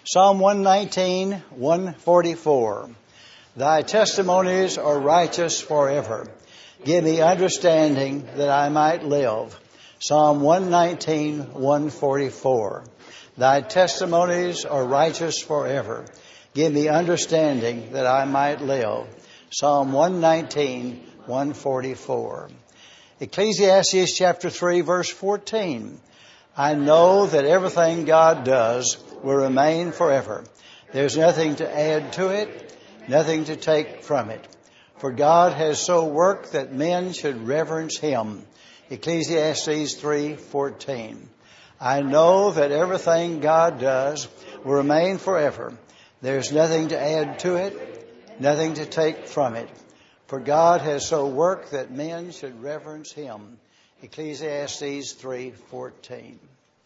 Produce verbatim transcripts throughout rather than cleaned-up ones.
Psalm one nineteen, one forty-four. Thy testimonies are righteous forever. Give me understanding that I might live. Psalm one nineteen, one forty-four. Thy testimonies are righteous forever. Give me understanding that I might live. Psalm one nineteen, one forty-four. Ecclesiastes chapter three, verse fourteen. I know that everything God does will remain forever. There's nothing to add to it, nothing to take from it. For God has so worked that men should reverence Him. Ecclesiastes three fourteen. I know that everything God does will remain forever. There's nothing to add to it, nothing to take from it. For God has so worked that men should reverence Him. Ecclesiastes three fourteen.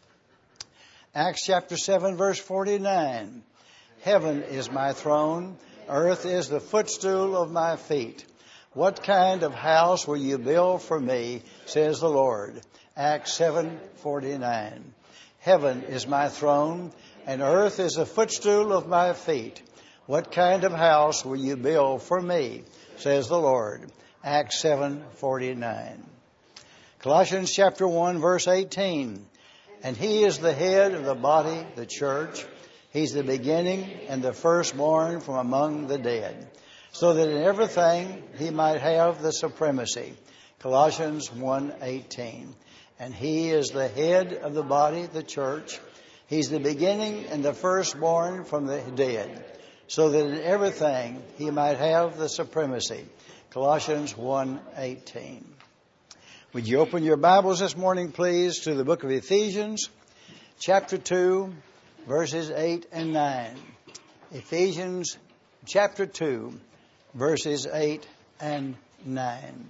Acts chapter seven, verse forty-nine. Heaven is my throne, earth is the footstool of my feet. What kind of house will you build for me, says the Lord. Acts seven forty-nine. Heaven is my throne, and earth is the footstool of my feet. What kind of house will you build for me, says the Lord. Acts seven forty-nine. Colossians chapter one, verse eighteen. And He is the head of the body, the church. He's the beginning and the firstborn from among the dead, so that in everything He might have the supremacy. Colossians one eighteen. And He is the head of the body, the church. He's the beginning and the firstborn from the dead, so that in everything He might have the supremacy. Colossians one eighteen. Would you open your Bibles this morning, please, to the book of Ephesians, chapter two, verses eight and nine. Ephesians chapter two, verses eight and nine.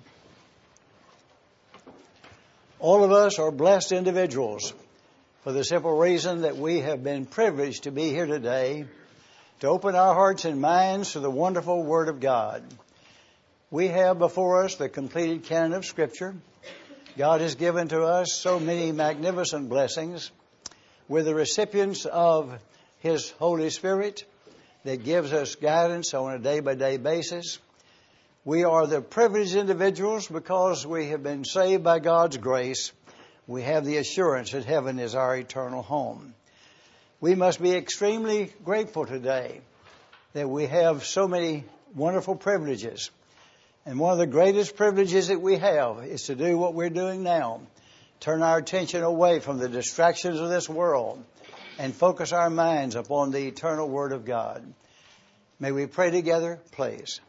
All of us are blessed individuals for the simple reason that we have been privileged to be here today to open our hearts and minds to the wonderful Word of God. We have before us the completed canon of Scripture. God has given to us so many magnificent blessings. We're the recipients of His Holy Spirit that gives us guidance on a day-by-day basis. We are the privileged individuals because we have been saved by God's grace. We have the assurance that heaven is our eternal home. We must be extremely grateful today that we have so many wonderful privileges. And one of the greatest privileges that we have is to do what we're doing now. Turn our attention away from the distractions of this world and focus our minds upon the eternal Word of God. May we pray together, please.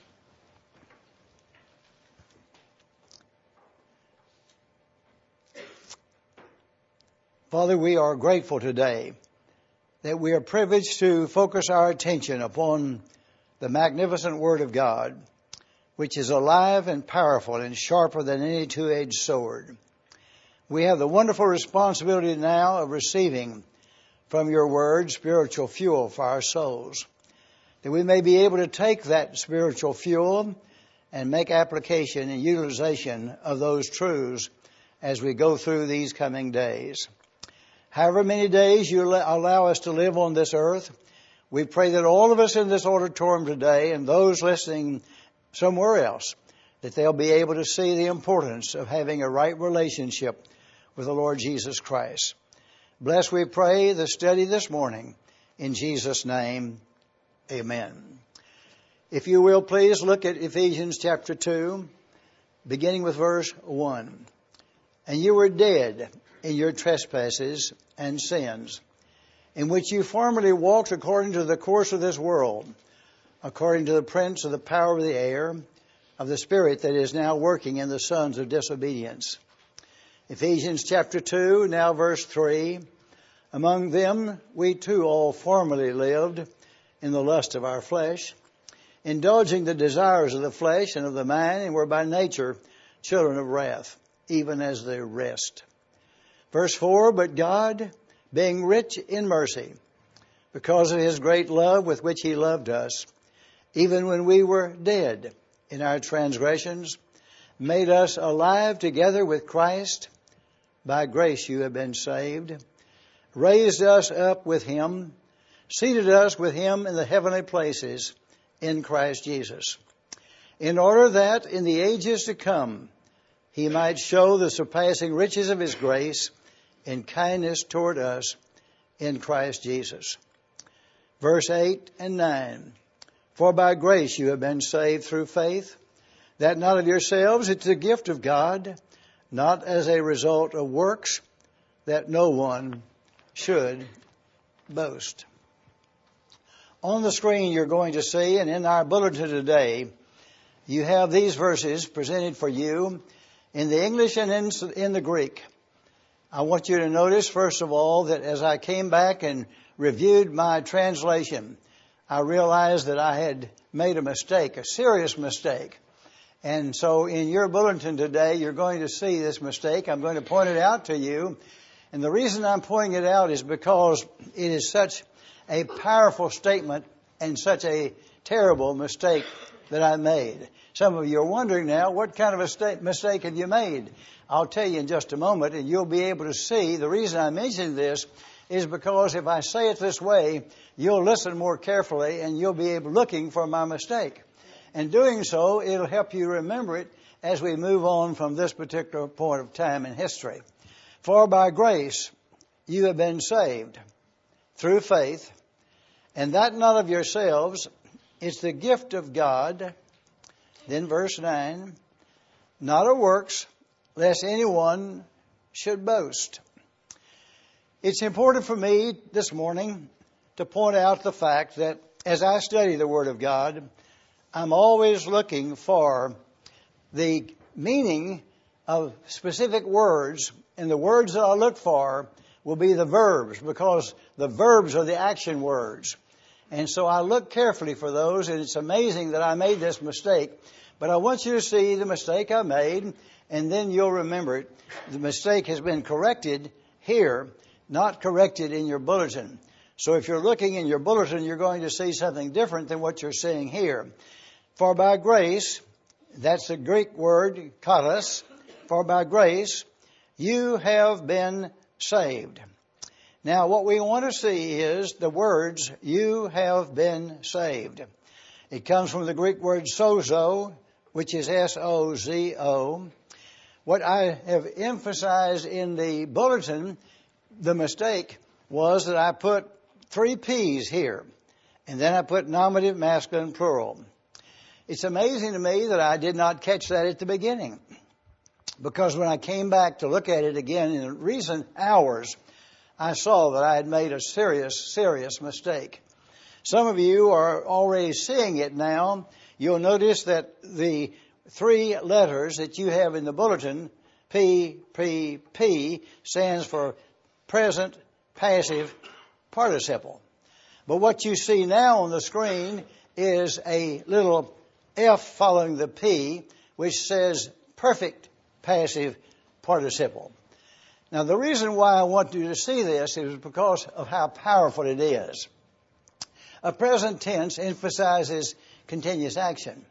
Father, we are grateful today that we are privileged to focus our attention upon the magnificent Word of God, which is alive and powerful and sharper than any two-edged sword. We have the wonderful responsibility now of receiving from your Word spiritual fuel for our souls, that we may be able to take that spiritual fuel and make application and utilization of those truths as we go through these coming days. However many days you allow us to live on this earth, we pray that all of us in this auditorium today and those listening somewhere else, that they'll be able to see the importance of having a right relationship with the Lord Jesus Christ. Bless, we pray, the study this morning. In Jesus' name, amen. If you will, please look at Ephesians chapter two, beginning with verse one. And you were dead in your trespasses and sins, in which you formerly walked according to the course of this world, according to the prince of the power of the air, of the spirit that is now working in the sons of disobedience. Ephesians chapter two, now verse three. Among them we too all formerly lived in the lust of our flesh, indulging the desires of the flesh and of the mind, and were by nature children of wrath, even as the rest. Verse four, but God, being rich in mercy, because of His great love with which He loved us, even when we were dead in our transgressions, made us alive together with Christ. By grace you have been saved, raised us up with Him, seated us with him in the heavenly places in Christ Jesus, in order that in the ages to come he might show the surpassing riches of his grace in kindness toward us in Christ Jesus. Verse eight and nine. For by grace you have been saved through faith, that not of yourselves, it's a gift of God, not as a result of works, that no one should boast. On the screen you're going to see, and in our bulletin today, you have these verses presented for you in the English and in, in the Greek. I want you to notice, first of all, that as I came back and reviewed my translation, I realized that I had made a mistake, a serious mistake. And so in your bulletin today, you're going to see this mistake. I'm going to point it out to you. And the reason I'm pointing it out is because it is such a powerful statement and such a terrible mistake that I made. Some of you are wondering now, what kind of a mistake have you made? I'll tell you in just a moment, and you'll be able to see. The reason I mention this is because if I say it this way, you'll listen more carefully and you'll be able looking for my mistake. And doing so, it'll help you remember it as we move on from this particular point of time in history. For by grace you have been saved through faith, and that not of yourselves, it's the gift of God. Then verse nine, not of works, lest anyone should boast. It's important for me this morning to point out the fact that as I study the Word of God, I'm always looking for the meaning of specific words, and the words that I look for will be the verbs, because the verbs are the action words. And so I look carefully for those, and it's amazing that I made this mistake. But I want you to see the mistake I made, and then you'll remember it. The mistake has been corrected here, not corrected in your bulletin. So if you're looking in your bulletin, you're going to see something different than what you're seeing here. For by grace, that's the Greek word, kalos, for by grace, you have been saved. Now, what we want to see is the words, you have been saved. It comes from the Greek word sozo, which is S O Z O. What I have emphasized in the bulletin, the mistake was that I put three P's here, and then I put nominative, masculine, plural. It's amazing to me that I did not catch that at the beginning, because when I came back to look at it again in recent hours, I saw that I had made a serious, serious mistake. Some of you are already seeing it now. You'll notice that the three letters that you have in the bulletin, P, P, P, stands for present passive participle. But what you see now on the screen is a little F following the P, which says perfect passive participle. Now, the reason why I want you to see this is because of how powerful it is. A present tense emphasizes continuous action.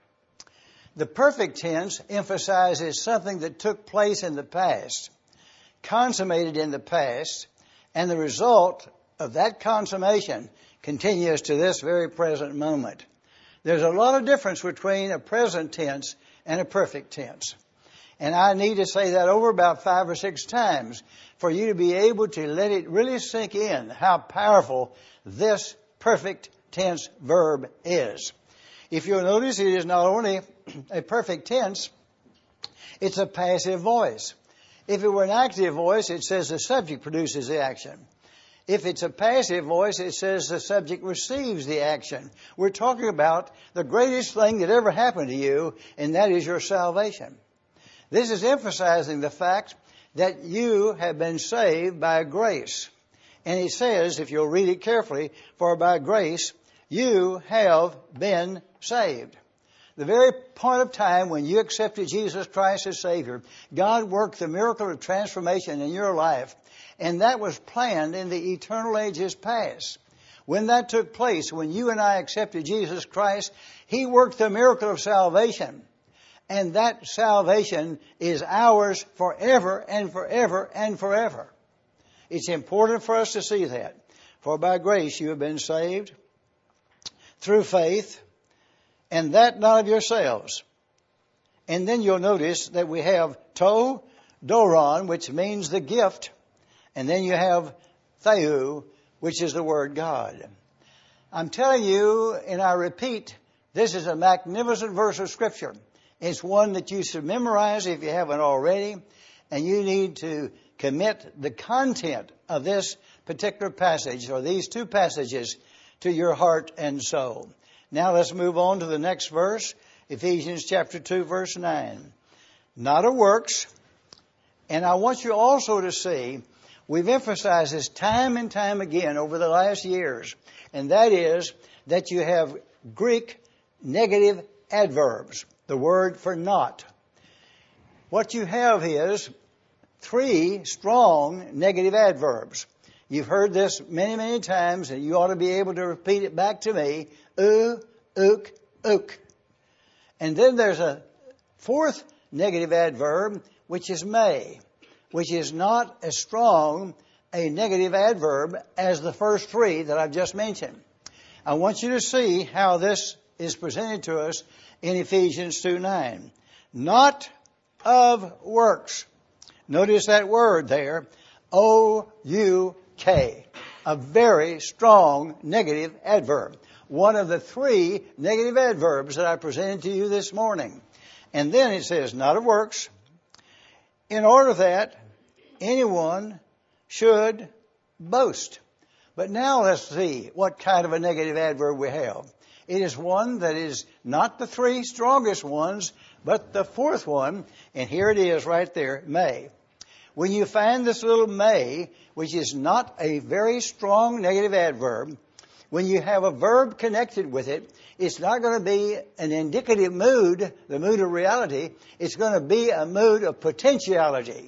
The perfect tense emphasizes something that took place in the past, consummated in the past, and the result of that consummation continues to this very present moment. There's a lot of difference between a present tense and a perfect tense. And I need to say that over about five or six times for you to be able to let it really sink in how powerful this perfect tense verb is. If you'll notice, it is not only a perfect tense, it's a passive voice. If it were an active voice, it says the subject produces the action. If it's a passive voice, it says the subject receives the action. We're talking about the greatest thing that ever happened to you, and that is your salvation. This is emphasizing the fact that you have been saved by grace. And it says, if you'll read it carefully, for by grace you have been saved. The very point of time when you accepted Jesus Christ as Savior, God worked the miracle of transformation in your life. And that was planned in the eternal ages past. When that took place, when you and I accepted Jesus Christ, He worked the miracle of salvation. And that salvation is ours forever and forever and forever. It's important for us to see that. For by grace you have been saved through faith, and that not of yourselves. And then you'll notice that we have to doron, which means the gift, and then you have theou, which is the word God. I'm telling you, and I repeat, this is a magnificent verse of Scripture. It's one that you should memorize if you haven't already, and you need to commit the content of this particular passage, or these two passages, to your heart and soul. Now let's move on to the next verse, Ephesians chapter two, verse nine. Not of works. And I want you also to see, we've emphasized this time and time again over the last years, and that is that you have Greek negative adverbs, the word for not. What you have is three strong negative adverbs. You've heard this many, many times, and you ought to be able to repeat it back to me. U, uk, uk. And then there's a fourth negative adverb, which is may, which is not as strong a negative adverb as the first three that I've just mentioned. I want you to see how this is presented to us in Ephesians two nine. Not of works. Notice that word there, O U K, a very strong negative adverb. One of the three negative adverbs that I presented to you this morning. And then it says, not of works, in order that anyone should boast. But now let's see what kind of a negative adverb we have. It is one that is not the three strongest ones, but the fourth one, and here it is right there, may. When you find this little may, which is not a very strong negative adverb, when you have a verb connected with it, it's not going to be an indicative mood, the mood of reality. It's going to be a mood of potentiality.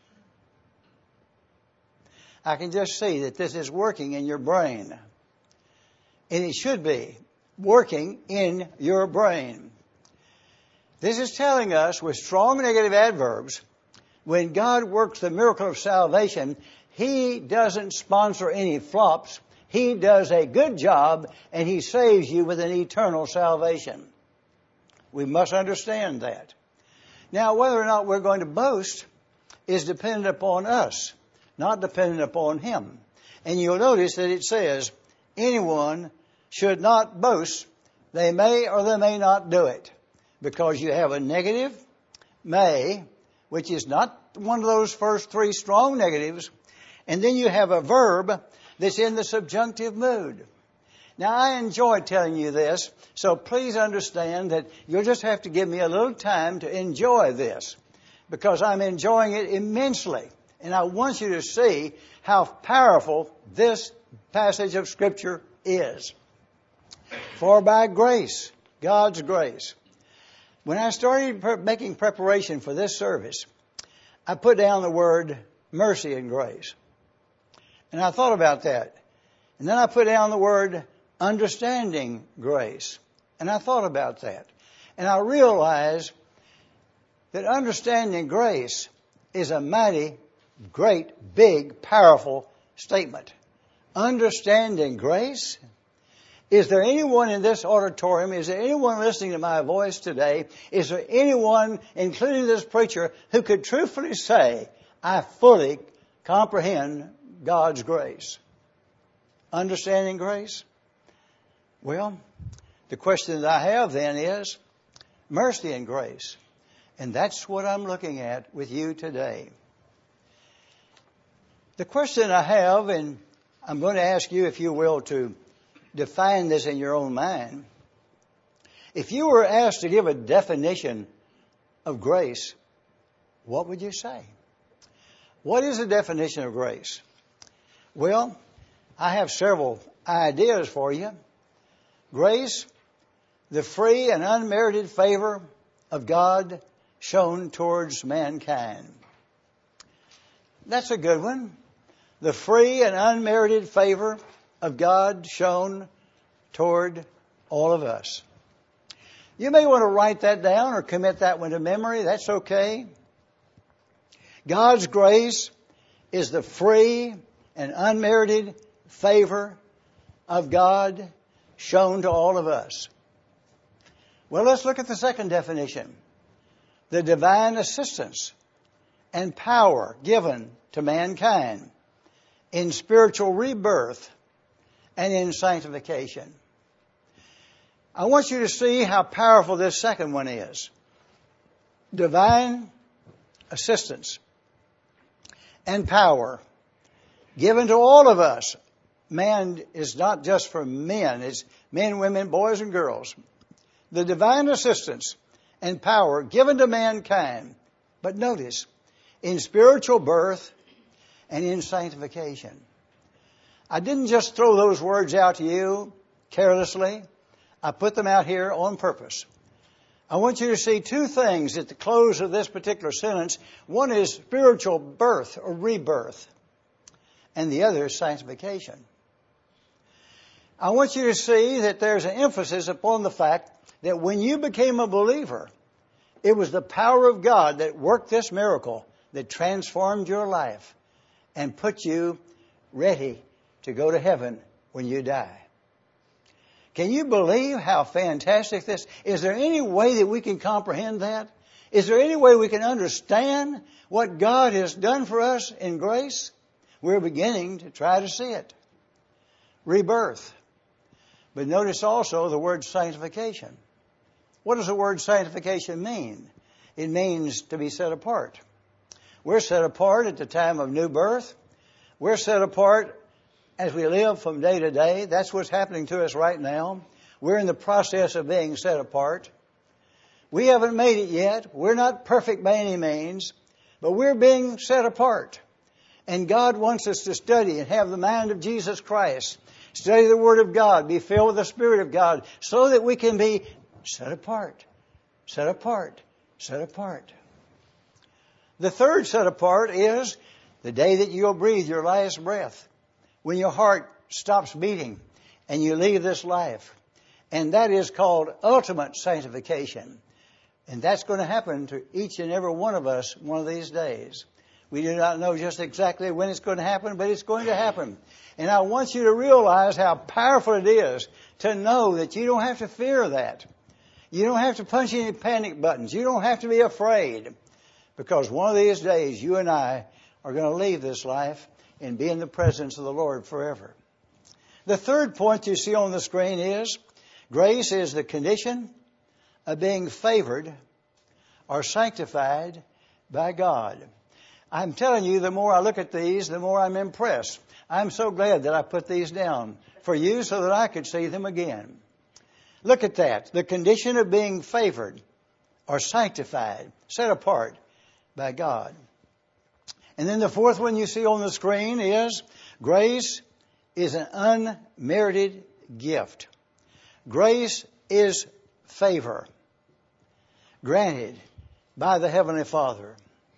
I can just see that this is working in your brain. And it should be working in your brain. This is telling us with strong negative adverbs, when God works the miracle of salvation, He doesn't sponsor any flops. He does a good job, and He saves you with an eternal salvation. We must understand that. Now, whether or not we're going to boast is dependent upon us, not dependent upon Him. And you'll notice that it says, anyone should not boast. They may or they may not do it. Because you have a negative, may, which is not one of those first three strong negatives. And then you have a verb that's in the subjunctive mood. Now, I enjoy telling you this, so please understand that you'll just have to give me a little time to enjoy this, because I'm enjoying it immensely. And I want you to see how powerful this passage of Scripture is. For by grace, God's grace. When I started making preparation for this service, I put down the word mercy and grace. And I thought about that. And then I put down the word understanding grace. And I thought about that. And I realized that understanding grace is a mighty, great, big, powerful statement. Understanding grace? Is there anyone in this auditorium, is there anyone listening to my voice today, is there anyone, including this preacher, who could truthfully say, I fully comprehend God's grace? Understanding grace? Well, the question that I have then is mercy and grace. And that's what I'm looking at with you today. The question I have, and I'm going to ask you, if you will, to define this in your own mind. If you were asked to give a definition of grace, what would you say? What is the definition of grace? Well, I have several ideas for you. Grace, the free and unmerited favor of God shown towards mankind. That's a good one. The free and unmerited favor of God shown toward all of us. You may want to write that down or commit that one to memory. That's okay. God's grace is the free and unmerited favor of God shown to all of us. Well, let's look at the second definition. The divine assistance and power given to mankind in spiritual rebirth and in sanctification. I want you to see how powerful this second one is. Divine assistance and power given to all of us. Man is not just for men. It's men, women, boys, and girls. The divine assistance and power given to mankind. But notice, in spiritual birth and in sanctification. I didn't just throw those words out to you carelessly. I put them out here on purpose. I want you to see two things at the close of this particular sentence. One is spiritual birth or rebirth, and the other is sanctification. I want you to see that there's an emphasis upon the fact that when you became a believer, it was the power of God that worked this miracle that transformed your life and put you ready to go to heaven when you die. Can you believe how fantastic this is? Is there any way that we can comprehend that? Is there any way we can understand what God has done for us in grace? We're beginning to try to see it. Rebirth. But notice also the word sanctification. What does the word sanctification mean? It means to be set apart. We're set apart at the time of new birth. We're set apart as we live from day to day. That's what's happening to us right now. We're in the process of being set apart. We haven't made it yet. We're not perfect by any means, but we're being set apart. And God wants us to study and have the mind of Jesus Christ. Study the Word of God. Be filled with the Spirit of God so that we can be set apart, set apart, set apart. The third set apart is the day that you'll breathe your last breath. When your heart stops beating and you leave this life. And that is called ultimate sanctification. And that's going to happen to each and every one of us one of these days. We do not know just exactly when it's going to happen, but it's going to happen. And I want you to realize how powerful it is to know that you don't have to fear that. You don't have to punch any panic buttons. You don't have to be afraid. Because one of these days you and I are going to leave this life and be in the presence of the Lord forever. The third point you see on the screen is grace is the condition of being favored or sanctified by God. I'm telling you, the more I look at these, the more I'm impressed. I'm so glad that I put these down for you so that I could see them again. Look at that. The condition of being favored or sanctified, set apart by God. And then the fourth one you see on the screen is grace is an unmerited gift. Grace is favor granted by the Heavenly Father.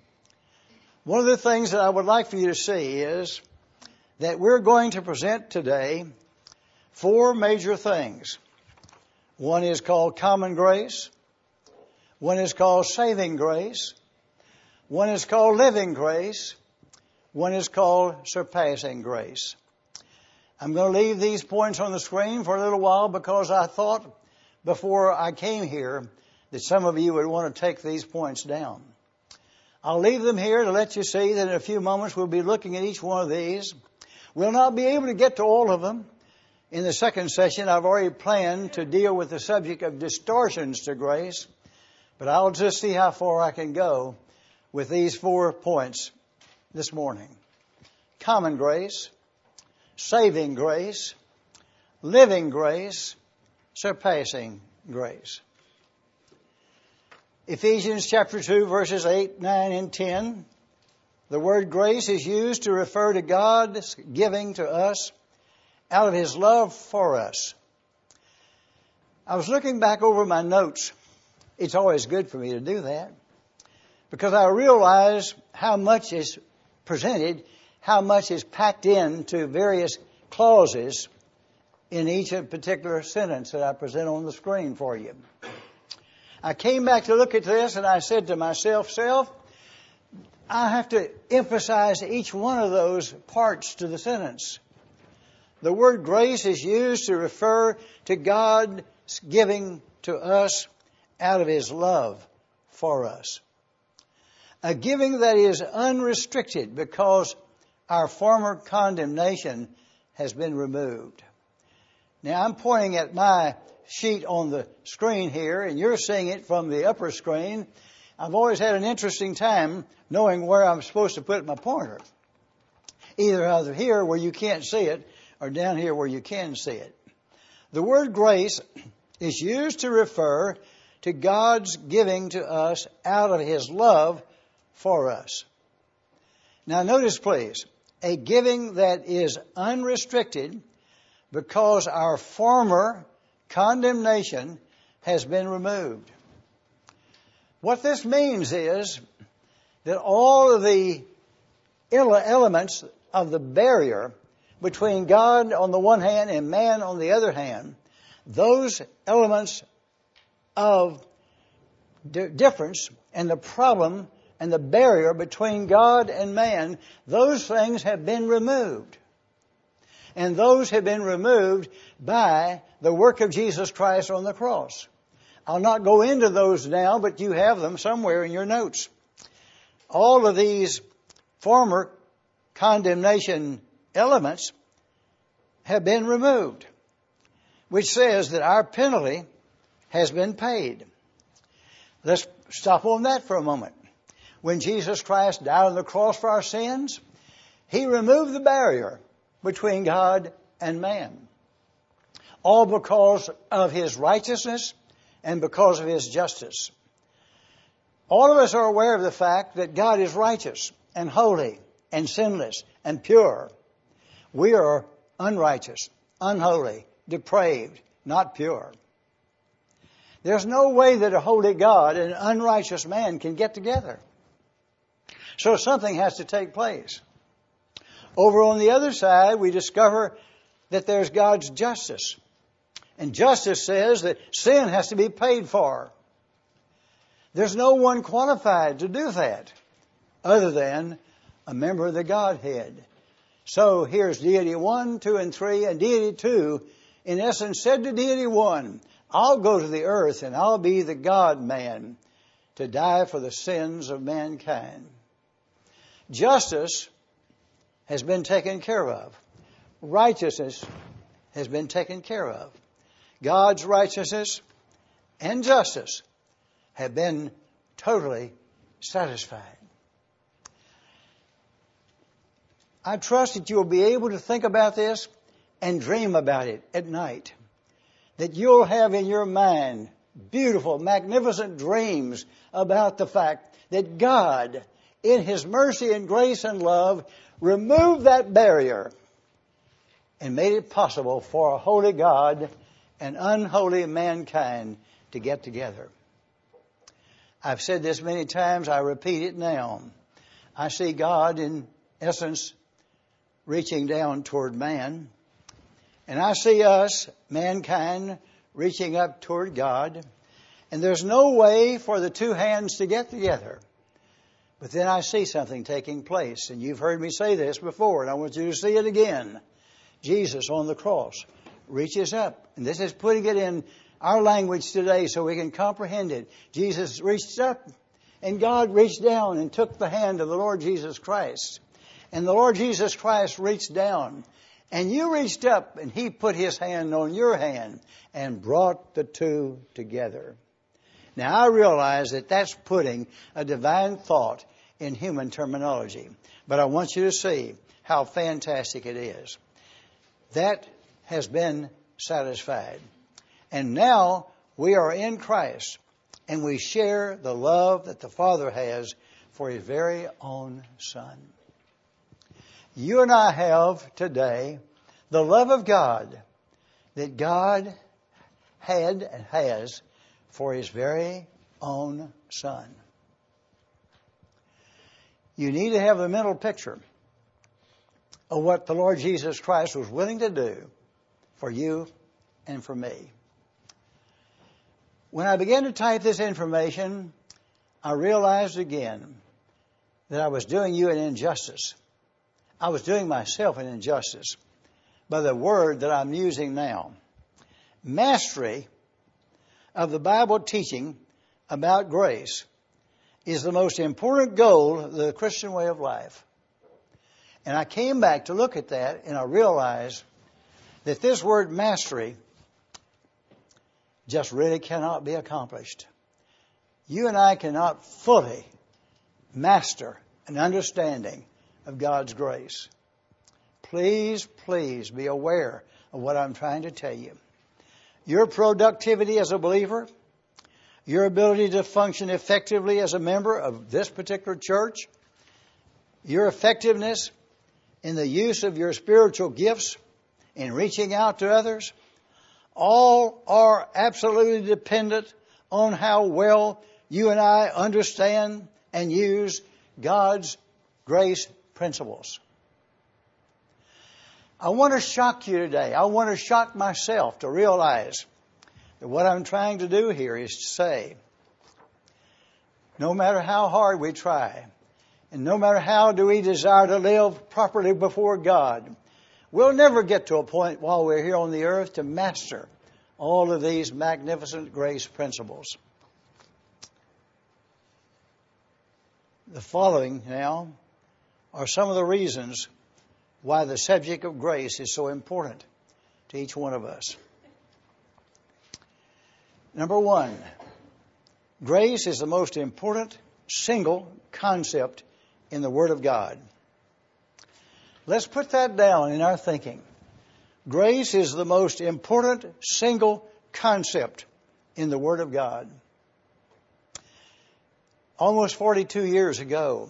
One of the things that I would like for you to see is that we're going to present today four major things. One is called common grace. One is called saving grace. One is called living grace. One is called surpassing grace. I'm going to leave these points on the screen for a little while because I thought before I came here that some of you would want to take these points down. I'll leave them here to let you see that in a few moments we'll be looking at each one of these. We'll not be able to get to all of them. In the second session, I've already planned to deal with the subject of distortions to grace, but I'll just see how far I can go with these four points this morning. Common grace, saving grace, living grace, surpassing grace. Ephesians chapter two, verses eight, nine, and ten. The word grace is used to refer to God's giving to us out of His love for us. I was looking back over my notes. It's always good for me to do that because I realize how much is presented, how much is packed into various clauses in each particular sentence that I present on the screen for you. I came back to look at this and I said to myself, self, I have to emphasize each one of those parts to the sentence. the word grace is used to refer to God's giving to us out of His love for us. A giving that is unrestricted because our former condemnation has been removed. Now I'm pointing at my sheet on the screen here, and you're seeing it from the upper screen. I've always had an interesting time knowing where I'm supposed to put my pointer. Either either here where you can't see it, or down here where you can see it. The word grace is used to refer to God's giving to us out of His love for us. Now notice please, a giving that is unrestricted because our former condemnation has been removed. What this means is that all of the elements of the barrier between God on the one hand and man on the other hand, those elements of di- difference and the problem and the barrier between God and man, those things have been removed. And those have been removed by the work of Jesus Christ on the cross. I'll not go into those now, but you have them somewhere in your notes. All of these former condemnation elements have been removed, which says that our penalty has been paid. Let's stop on that for a moment. When Jesus Christ died on the cross for our sins, He removed the barrier between God and man. All because of His righteousness and because of His justice. All of us are aware of the fact that God is righteous and holy and sinless and pure. We are unrighteous, unholy, depraved, not pure. There's no way that a holy God and an unrighteous man can get together. So something has to take place. Over on the other side, we discover that there's God's justice. And justice says that sin has to be paid for. There's no one qualified to do that other than a member of the Godhead. So here's Deity one, two, and three, and Deity two, in essence, said to Deity one, I'll go to the earth and I'll be the God-man to die for the sins of mankind. Justice has been taken care of. Righteousness has been taken care of. God's righteousness and justice have been totally satisfied. I trust that you will be able to think about this and dream about it at night. That you'll have in your mind beautiful, magnificent dreams about the fact that God, in His mercy and grace and love, removed that barrier and made it possible for a holy God and unholy mankind to get together. I've said this many times, I repeat it now. I see God, in essence, reaching down toward man. And I see us, mankind, reaching up toward God. And there's no way for the two hands to get together. But then I see something taking place. And you've heard me say this before, and I want you to see it again. Jesus on the cross reaches up. And this is putting it in our language today so we can comprehend it. Jesus reached up, and God reached down and took the hand of the Lord Jesus Christ. And the Lord Jesus Christ reached down, and you reached up, and He put His hand on your hand and brought the two together. Now, I realize that that's putting a divine thought in human terminology, but I want you to see how fantastic it is. That has been satisfied. And now we are in Christ, and we share the love that the Father has for His very own Son. You and I have today the love of God that God had and has for His very own Son. You need to have a mental picture of what the Lord Jesus Christ was willing to do for you and for me. When I began to type this information, I realized again that I was doing you an injustice. I was doing myself an injustice by the word that I'm using now. Mastery of the Bible teaching about grace is the most important goal of the Christian way of life. And I came back to look at that, and I realized that this word mastery just really cannot be accomplished. You and I cannot fully master an understanding of God's grace. Please, please be aware of what I'm trying to tell you. Your productivity as a believer, your ability to function effectively as a member of this particular church, your effectiveness in the use of your spiritual gifts in reaching out to others, all are absolutely dependent on how well you and I understand and use God's grace principles. I want to shock you today. I want to shock myself to realize that what I'm trying to do here is to say, no matter how hard we try, and no matter how do we desire to live properly before God, we'll never get to a point while we're here on the earth to master all of these magnificent grace principles. The following now are some of the reasons why the subject of grace is so important to each one of us. Number one, grace is the most important single concept in the Word of God. Let's put that down in our thinking. Grace is the most important single concept in the Word of God. Almost forty-two years ago,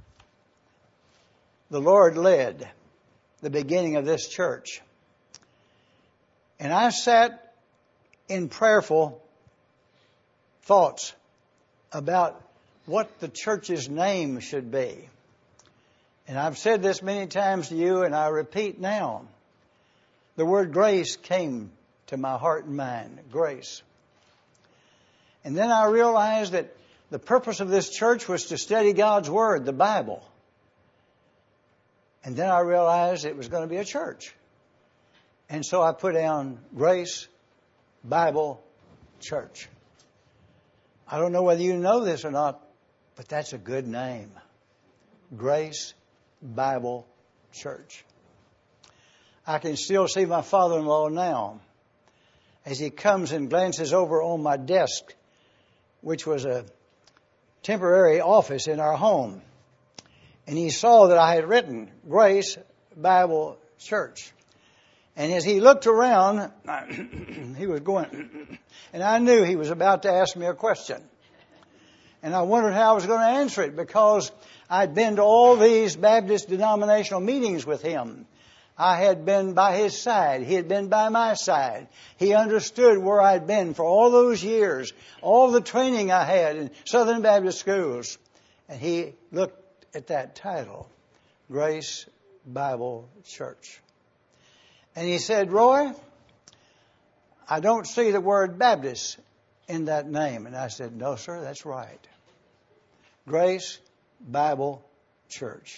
the Lord led the beginning of this church. And I sat in prayerful thoughts about what the church's name should be. And I've said this many times to you, and I repeat now. The word grace came to my heart and mind. Grace. And then I realized that the purpose of this church was to study God's Word, the Bible. And then I realized it was going to be a church. And so I put down Grace Bible Church. I don't know whether you know this or not, but that's a good name. Grace Bible Church. I can still see my father-in-law now as he comes and glances over on my desk, which was a temporary office in our home. And he saw that I had written Grace Bible Church. And as he looked around, he was going, and I knew he was about to ask me a question. And I wondered how I was going to answer it, because I'd been to all these Baptist denominational meetings with him. I had been by his side. He had been by my side. He understood where I'd been for all those years, all the training I had in Southern Baptist schools. And he looked at that title, Grace Bible Church. And he said, Roy, I don't see the word Baptist in that name. And I said, no, sir, that's right. Grace Bible Church.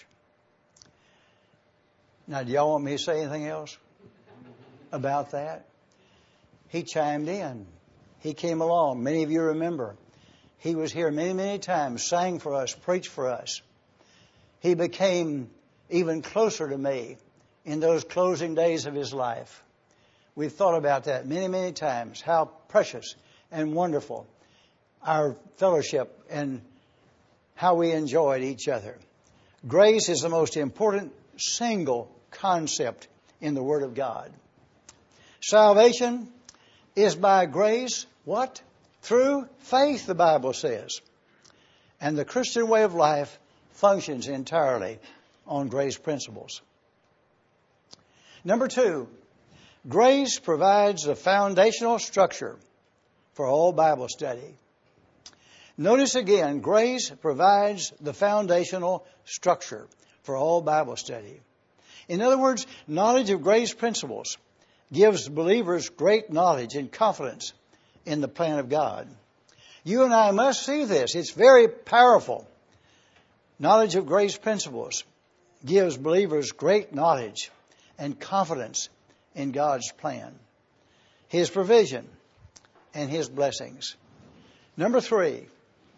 Now, do y'all want me to say anything else about that? He chimed in. He came along. Many of you remember. He was here many, many times, sang for us, preached for us. He became even closer to me in those closing days of his life. We've thought about that many, many times, how precious and wonderful our fellowship and how we enjoyed each other. Grace is the most important single concept in the Word of God. Salvation is by grace, what? Through faith, the Bible says. And the Christian way of life functions entirely on grace principles. Number two, grace provides the foundational structure for all Bible study. Notice again, grace provides the foundational structure for all Bible study. In other words, knowledge of grace principles gives believers great knowledge and confidence in the plan of God. You and I must see this. It's very powerful. Knowledge of grace principles gives believers great knowledge and confidence in God's plan, His provision, and His blessings. Number three,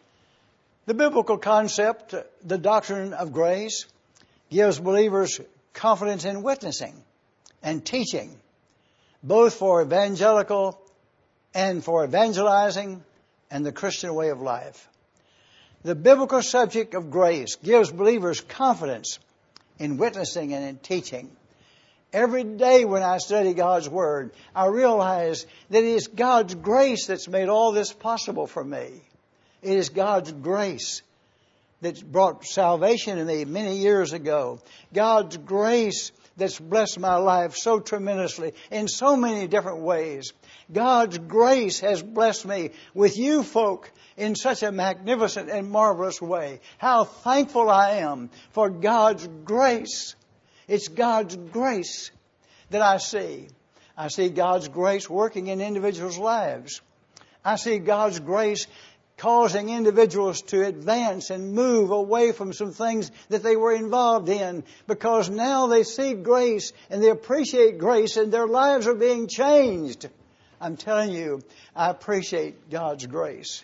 the biblical concept, the doctrine of grace, gives believers confidence in witnessing and teaching, both for evangelical and for evangelizing and the Christian way of life. The biblical subject of grace gives believers confidence in witnessing and in teaching. Every day when I study God's Word, I realize that it is God's grace that's made all this possible for me. It is God's grace that's brought salvation to me many years ago. God's grace that's blessed my life so tremendously in so many different ways. God's grace has blessed me with you folk in such a magnificent and marvelous way. How thankful I am for God's grace. It's God's grace that I see. I see God's grace working in individuals' lives. I see God's grace causing individuals to advance and move away from some things that they were involved in, because now they see grace and they appreciate grace and their lives are being changed. I'm telling you, I appreciate God's grace.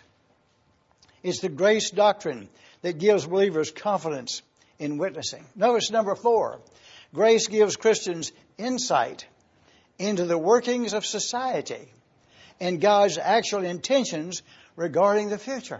It's the grace doctrine that gives believers confidence in witnessing. Notice number four. Grace gives Christians insight into the workings of society and God's actual intentions regarding the future.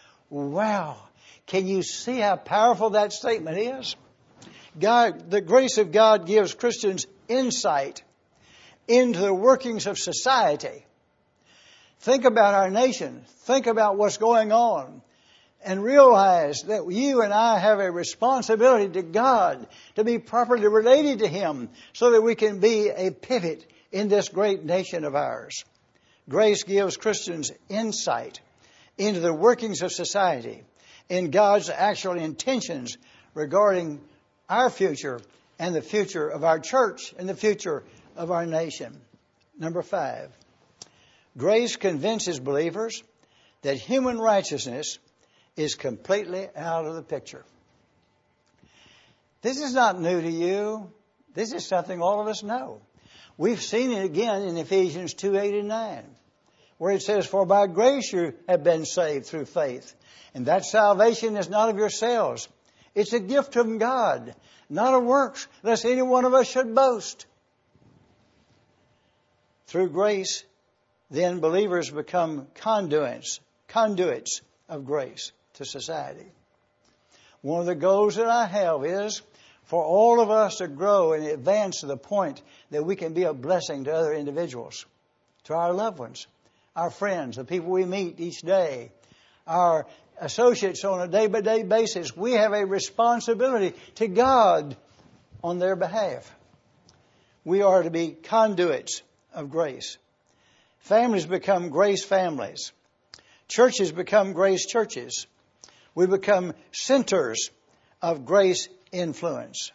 Wow! Can you see how powerful that statement is? God, the grace of God gives Christians insight into the workings of society. Think about our nation. Think about what's going on. And realize that you and I have a responsibility to God to be properly related to Him so that we can be a pivot in this great nation of ours. Grace gives Christians insight into the workings of society and God's actual intentions regarding our future and the future of our church and the future of our nation. Number five, grace convinces believers that human righteousness is completely out of the picture. This is not new to you. This is something all of us know. We've seen it again in Ephesians two, eight and nine, where it says, "For by grace you have been saved through faith. And that salvation is not of yourselves. It's a gift from God, not of works, lest any one of us should boast." Through grace, then believers become conduits, conduits of grace to society. One of the goals that I have is for all of us to grow and advance to the point that we can be a blessing to other individuals, to our loved ones, our friends, the people we meet each day, our associates on a day-by-day basis. We have a responsibility to God on their behalf. We are to be conduits of grace. Families become grace families. Churches become grace churches. We become centers of grace influence.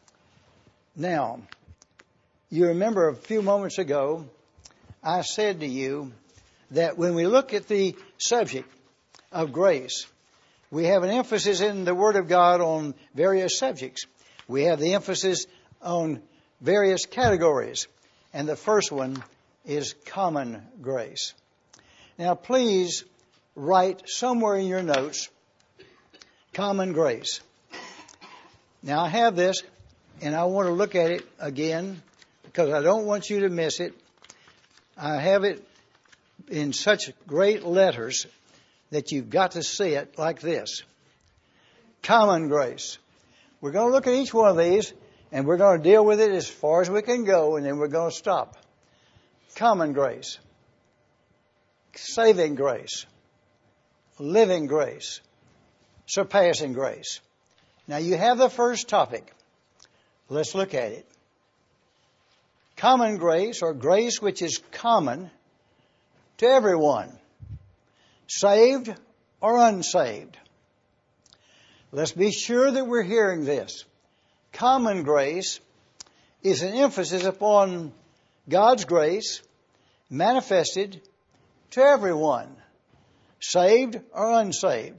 Now, you remember a few moments ago, I said to you that when we look at the subject of grace, we have an emphasis in the Word of God on various subjects. We have the emphasis on various categories. And the first one is common grace. Now, please write somewhere in your notes, common grace. Now, I have this, and I want to look at it again because I don't want you to miss it. I have it in such great letters that you've got to see it like this. Common grace. We're going to look at each one of these, and we're going to deal with it as far as we can go, and then we're going to stop. Common grace. Saving grace. Living grace. Surpassing grace. Now you have the first topic. Let's look at it. Common grace, or grace which is common to everyone, saved or unsaved. Let's be sure that we're hearing this. Common grace is an emphasis upon God's grace manifested to everyone, saved or unsaved.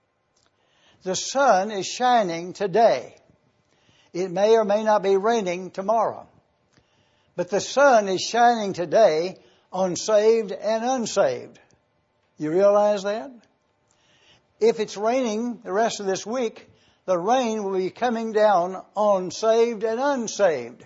The sun is shining today. It may or may not be raining tomorrow. But the sun is shining today on saved and unsaved. You realize that? If it's raining the rest of this week, the rain will be coming down on saved and unsaved.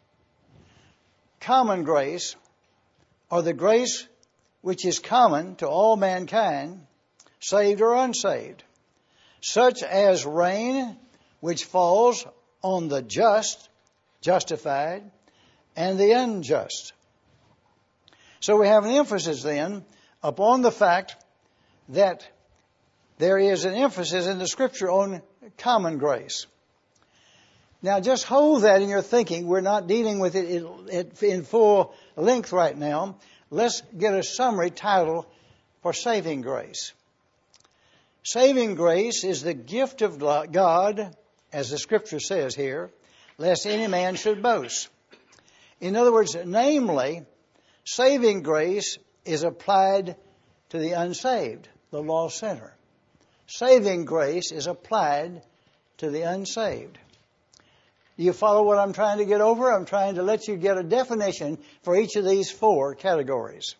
Common grace, or the grace which is common to all mankind, saved or unsaved, such as rain which falls on the just, justified, and the unjust. So we have an emphasis then upon the fact that there is an emphasis in the Scripture on common grace. Now just hold that in your thinking. We're not dealing with it in full length right now. Let's get a summary title for saving grace. Saving grace is the gift of God, as the Scripture says here, lest any man should boast. In other words, namely, saving grace is applied to the unsaved, the lost sinner. Saving grace is applied to the unsaved. Do you follow what I'm trying to get over? I'm trying to let you get a definition for each of these four categories.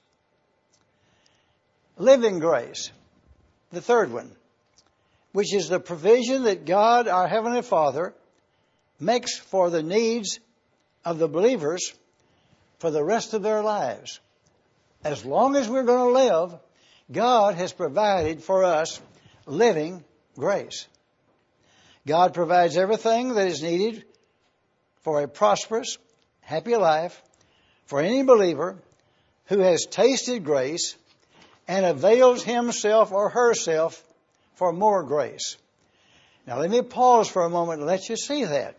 Living grace, the third one, which is the provision that God, our Heavenly Father, makes for the needs of the believers for the rest of their lives. As long as we're going to live, God has provided for us living grace. God provides everything that is needed for a prosperous, happy life for any believer who has tasted grace and avails himself or herself for more grace. Now let me pause for a moment and let you see that.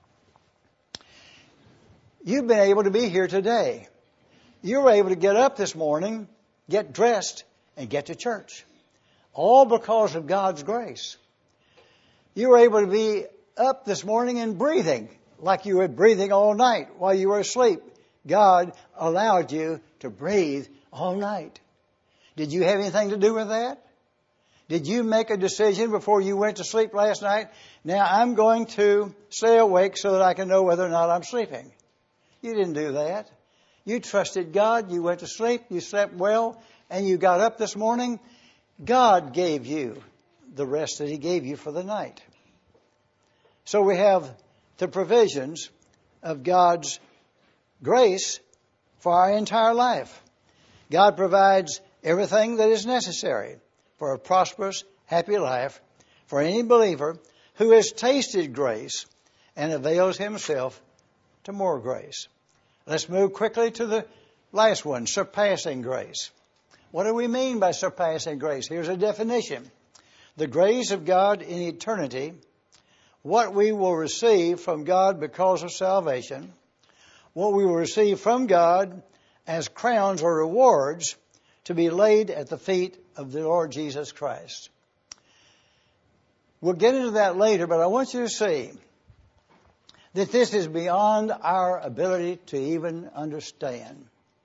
You've been able to be here today. You were able to get up this morning, get dressed, and get to church. All because of God's grace. You were able to be up this morning and breathing like you were breathing all night while you were asleep. God allowed you to breathe all night. Did you have anything to do with that? Did you make a decision before you went to sleep last night? Now I'm going to stay awake so that I can know whether or not I'm sleeping. You didn't do that. You trusted God. You went to sleep. You slept well. And you got up this morning. God gave you the rest that He gave you for the night. So we have the provisions of God's grace for our entire life. God provides everything that is necessary for a prosperous, happy life for any believer who has tasted grace and avails himself to more grace. Let's move quickly to the last one, surpassing grace. What do we mean by surpassing grace? Here's a definition. The grace of God in eternity, what we will receive from God because of salvation, what we will receive from God as crowns or rewards to be laid at the feet of the Lord Jesus Christ. We'll get into that later, but I want you to see that this is beyond our ability to even understand.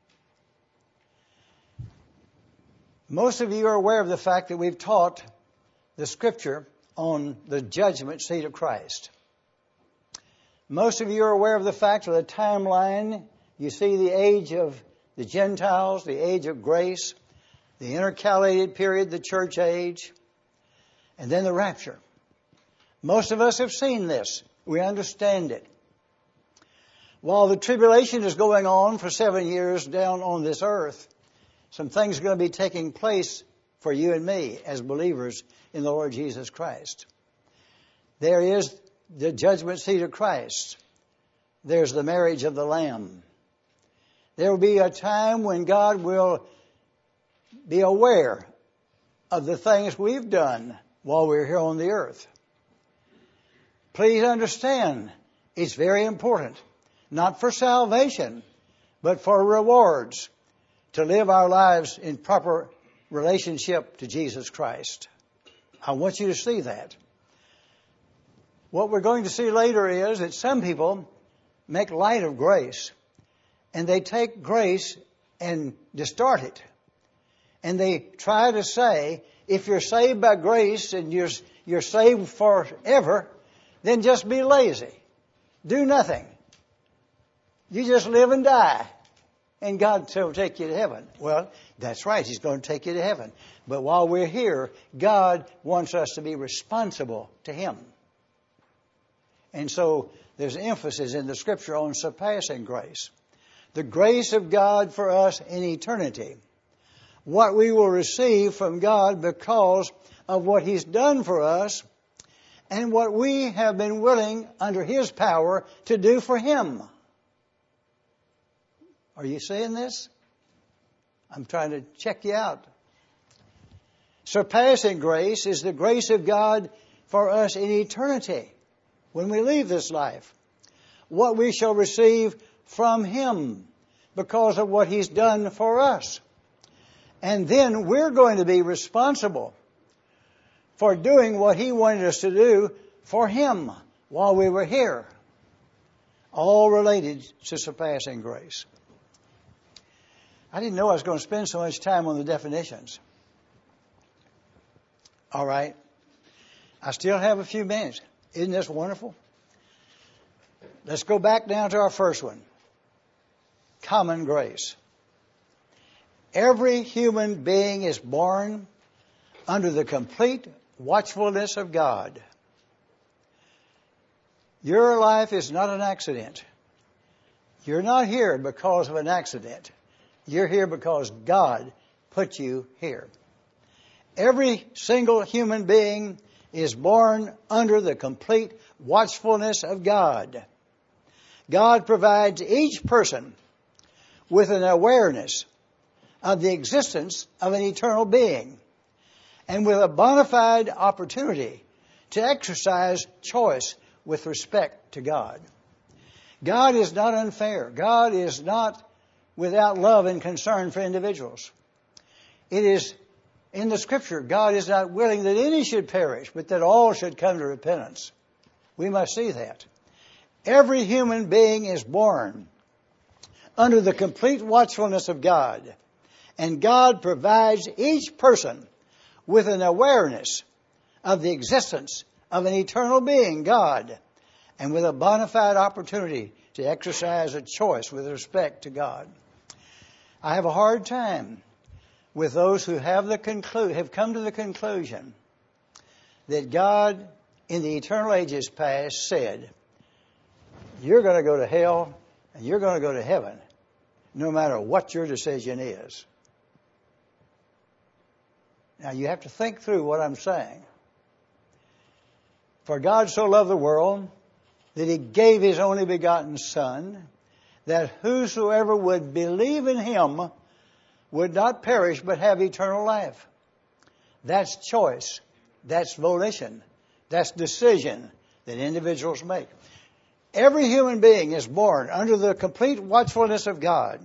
Most of you are aware of the fact that we've taught the Scripture on the judgment seat of Christ. Most of you are aware of the fact of the timeline. You see the age of the Gentiles, the age of grace, the intercalated period, the church age, and then the rapture. Most of us have seen this. We understand it. While the tribulation is going on for seven years down on this earth, some things are going to be taking place for you and me as believers in the Lord Jesus Christ. There is the judgment seat of Christ. There's the marriage of the Lamb. There will be a time when God will be aware of the things we've done while we're here on the earth. Please understand, it's very important, not for salvation, but for rewards, to live our lives in proper relationship to Jesus Christ. I want you to see that. What we're going to see later is that some people make light of grace, and they take grace and distort it. And they try to say, if you're saved by grace and you're, you're saved forever, then just be lazy. Do nothing. You just live and die, and God will take you to heaven. Well, that's right. He's going to take you to heaven. But while we're here, God wants us to be responsible to Him. And so there's emphasis in the Scripture on surpassing grace. The grace of God for us in eternity. What we will receive from God because of what He's done for us and what we have been willing under His power to do for Him. Are you seeing this? I'm trying to check you out. Surpassing grace is the grace of God for us in eternity when we leave this life. What we shall receive from Him because of what He's done for us. And then we're going to be responsible for doing what He wanted us to do for Him while we were here. All related to surpassing grace. I didn't know I was going to spend so much time on the definitions. All right. I still have a few minutes. Isn't this wonderful? Let's go back down to our first one. Common grace. Every human being is born under the complete watchfulness of God. Your life is not an accident. You're not here because of an accident. You're here because God put you here. Every single human being is born under the complete watchfulness of God. God provides each person with an awareness of the existence of an eternal being and with a bona fide opportunity to exercise choice with respect to God. God is not unfair. God is not without love and concern for individuals. It is in the Scripture, God is not willing that any should perish, but that all should come to repentance. We must see that. Every human being is born under the complete watchfulness of God, and God provides each person with an awareness of the existence of an eternal being, God, and with a bona fide opportunity to exercise a choice with respect to God. I have a hard time with those who have the conclu- have come to the conclusion that God in the eternal ages past said, you're going to go to hell and you're going to go to heaven no matter what your decision is. Now you have to think through what I'm saying. For God so loved the world that He gave His only begotten Son, that whosoever would believe in Him would not perish but have eternal life. That's choice. That's volition. That's decision that individuals make. Every human being is born under the complete watchfulness of God.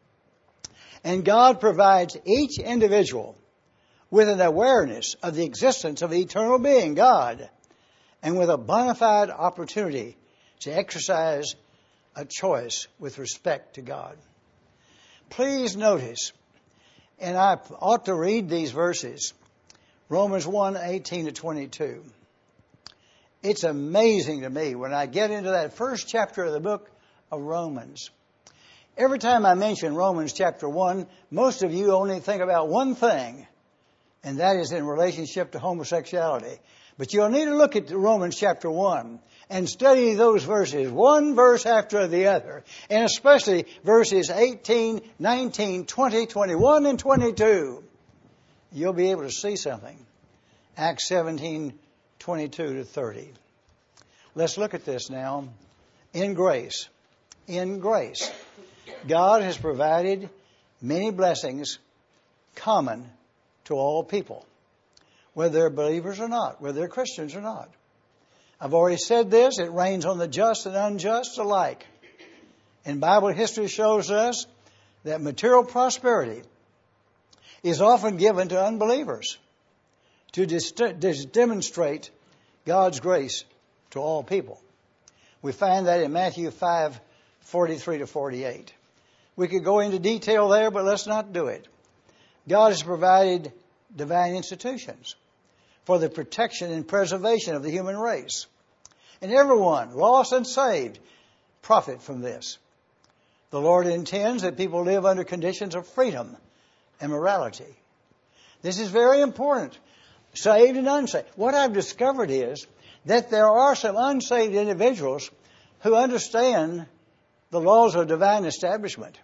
And God provides each individual with an awareness of the existence of the eternal being, God, and with a bona fide opportunity to exercise a choice with respect to God. Please notice, and I ought to read these verses, Romans one, eighteen to twenty-two. It's amazing to me when I get into that first chapter of the book of Romans. Every time I mention Romans chapter one, most of you only think about one thing, and that is in relationship to homosexuality. But you'll need to look at Romans chapter one and study those verses, one verse after the other, and especially verses eighteen, nineteen, twenty, twenty-one, and twenty-two. You'll be able to see something. Acts seventeen, twenty-two to thirty. Let's look at this now. In grace. In grace. God has provided many blessings common to all people, whether they're believers or not, whether they're Christians or not. I've already said this, it rains on the just and unjust alike. And Bible history shows us that material prosperity is often given to unbelievers to dis- dis- demonstrate God's grace to all people. We find that in Matthew five, forty-three to forty-eight. We could go into detail there, but let's not do it. God has provided divine institutions for the protection and preservation of the human race. And everyone, lost and saved, profit from this. The Lord intends that people live under conditions of freedom and morality. This is very important, saved and unsaved. What I've discovered is that there are some unsaved individuals who understand the laws of divine establishment.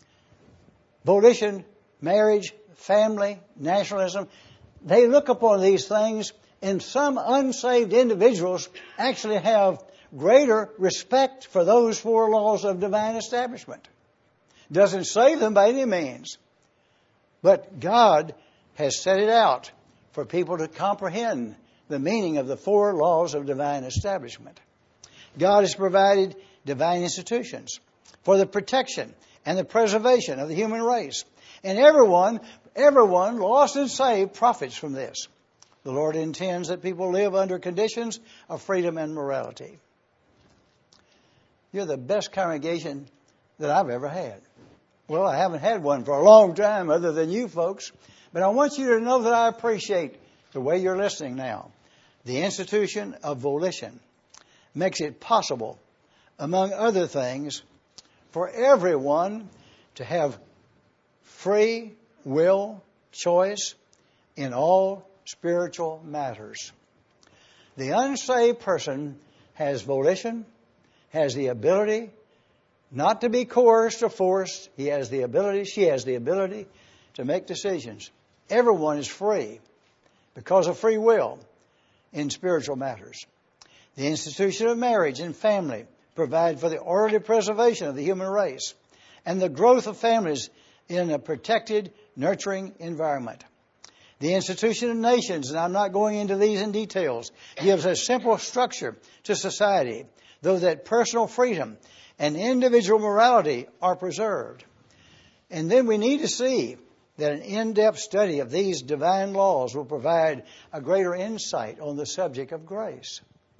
Volition, marriage, family, nationalism. They look upon these things, and some unsaved individuals actually have greater respect for those four laws of divine establishment. Doesn't save them by any means. But God has set it out for people to comprehend the meaning of the four laws of divine establishment. God has provided divine institutions for the protection and the preservation of the human race. And everyone, everyone, lost and saved, profits from this. The Lord intends that people live under conditions of freedom and morality. You're the best congregation that I've ever had. Well, I haven't had one for a long time other than you folks. But I want you to know that I appreciate the way you're listening now. The institution of volition makes it possible, among other things, for everyone to have free will choice in all spiritual matters. The unsaved person has volition, has the ability not to be coerced or forced. He has the ability, she has the ability to make decisions. Everyone is free because of free will in spiritual matters. The institution of marriage and family provide for the orderly preservation of the human race and the growth of families in a protected, nurturing environment. The institution of nations, and I'm not going into these in details, gives a simple structure to society, though that personal freedom and individual morality are preserved. And then we need to see that an in-depth study of these divine laws will provide a greater insight on the subject of grace.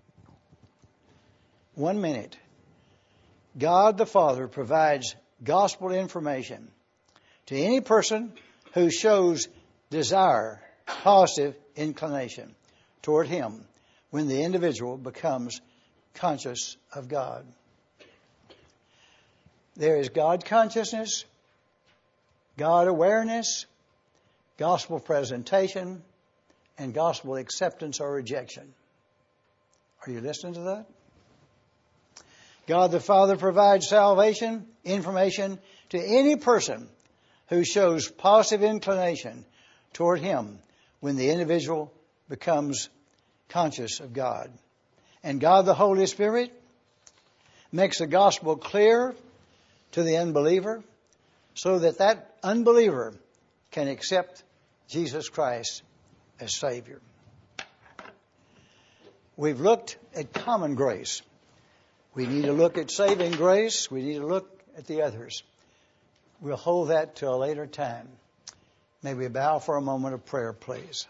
One minute. God the Father provides gospel information to any person who shows desire, positive inclination toward Him when the individual becomes conscious of God. There is God consciousness, God awareness, gospel presentation, and gospel acceptance or rejection. Are you listening to that? God the Father provides salvation, information to any person who shows positive inclination toward Him when the individual becomes conscious of God. And God the Holy Spirit makes the gospel clear to the unbeliever so that that unbeliever can accept Jesus Christ as Savior. We've looked at common grace. We need to look at saving grace. We need to look at the others. We'll hold that till a later time. May we bow for a moment of prayer, please.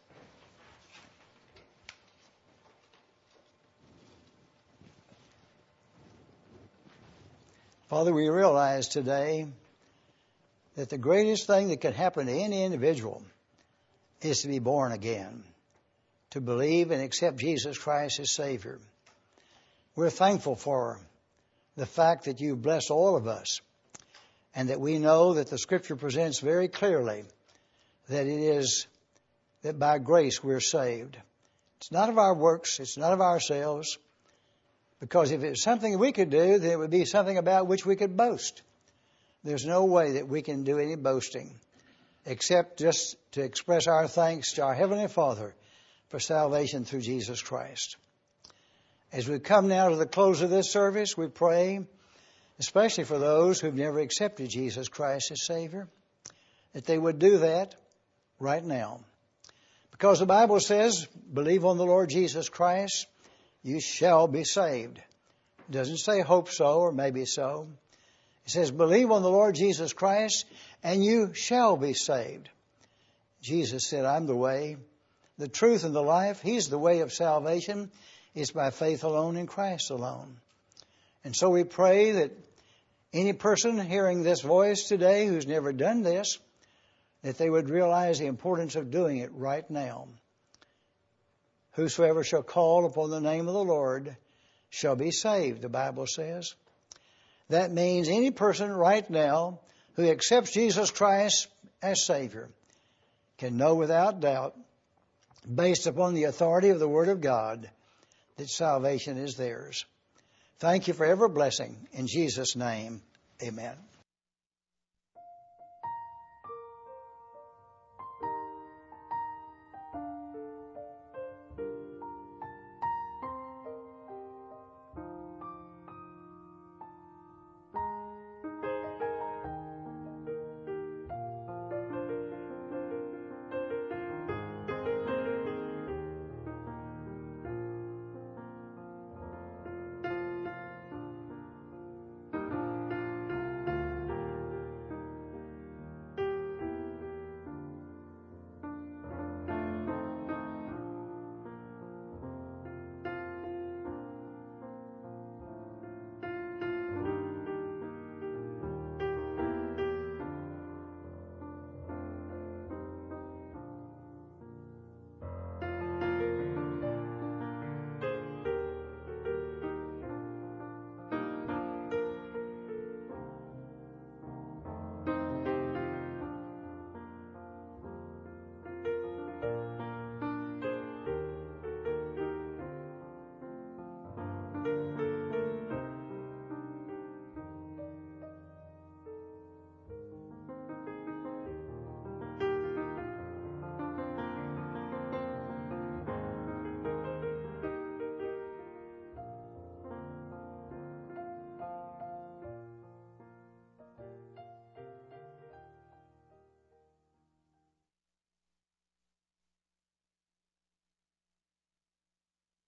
Father, we realize today that the greatest thing that could happen to any individual is to be born again, to believe and accept Jesus Christ as Savior. We're thankful for the fact that you bless all of us and that we know that the Scripture presents very clearly that it is that by grace we're saved. It's not of our works. It's not of ourselves. Because if it's something we could do, then it would be something about which we could boast. There's no way that we can do any boasting except just to express our thanks to our Heavenly Father for salvation through Jesus Christ. As we come now to the close of this service, we pray, especially for those who've never accepted Jesus Christ as Savior, that they would do that right now. Because the Bible says, believe on the Lord Jesus Christ, you shall be saved. It doesn't say hope so or maybe so. It says believe on the Lord Jesus Christ and you shall be saved. Jesus said, I'm the way, the truth and the life. He's the way of salvation. It's by faith alone in Christ alone. And so we pray that any person hearing this voice today who's never done this, that they would realize the importance of doing it right now. Whosoever shall call upon the name of the Lord shall be saved, the Bible says. That means any person right now who accepts Jesus Christ as Savior can know without doubt, based upon the authority of the Word of God, that salvation is theirs. Thank you for every blessing. In Jesus' name, amen.